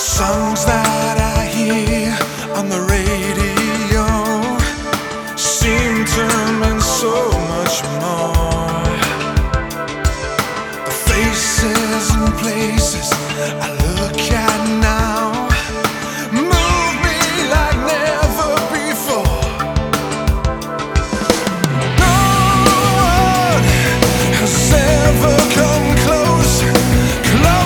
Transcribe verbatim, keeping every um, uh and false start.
Songs that I hear on the radio seem to mean so much more. The faces and places